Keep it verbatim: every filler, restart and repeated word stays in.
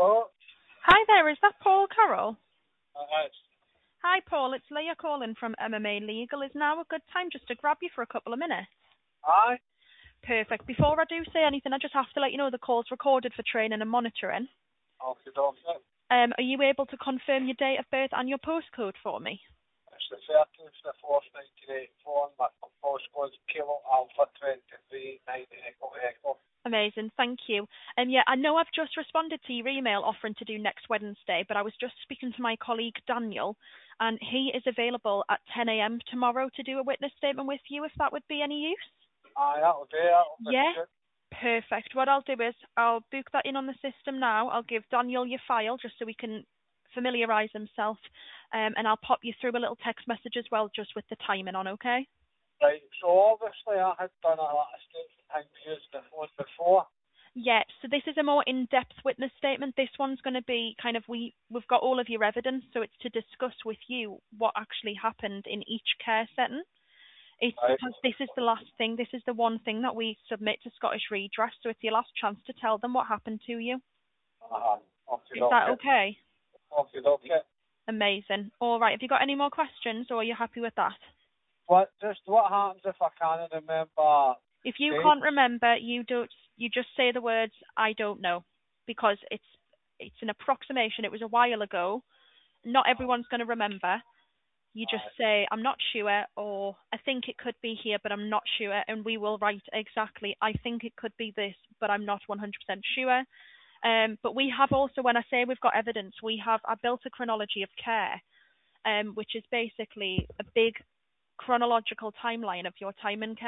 Hello? Hi there, is that Paul Carroll? Uh, yes. Hi Paul, it's Leah calling from M M A Legal. Is now a good time just to grab you for a couple of minutes? Aye? Perfect. Before I do say anything, I just have to let you know the call's recorded for training and monitoring. Okay, okay. Um, are you able to confirm your date of birth and your postcode for me? It's the thirteenth of the fourth, nineteen eighty-four, and my postcode's Kilo Alpha twenty-three, nine Echo Echo. Amazing, thank you. Um, yeah, I know I've just responded to your email offering to do next Wednesday, but I was just speaking to my colleague Daniel, and he is available at ten a.m. tomorrow to do a witness statement with you, if that would be any use. Aye, that'll do, that'll be Yeah, good. perfect. What I'll do is I'll book that in on the system now. I'll give Daniel your file just so he can familiarise himself, um, and I'll pop you through a little text message as well, just with the timing on. Okay? Right, so obviously I had done a lot of statement time used the phone before. Yeah. So this is a more in-depth witness statement. This one's going to be kind of we we've got all of your evidence, so it's to discuss with you what actually happened in each care setting. It's Right. because this is the last thing. This is the one thing that we submit to Scottish Redress, so it's your last chance to tell them what happened to you. Uh-huh. Okay, Is that okay. okay? Okay, okay. Amazing. All right. Have you got any more questions, or are you happy with that? What, just what happens if I can't remember If you dates? can't remember, you don't. You just say the words "I don't know," because it's it's an approximation. It was a while ago. Not everyone's going to remember. You just Aye. say "I'm not sure," or "I think it could be here, but I'm not sure," and we will write exactly "I think it could be this, but I'm not one hundred percent sure." Um, but we have also, when I say we've got evidence, we have I built a chronology of care, um, which is basically a big chronological timeline of your time in care.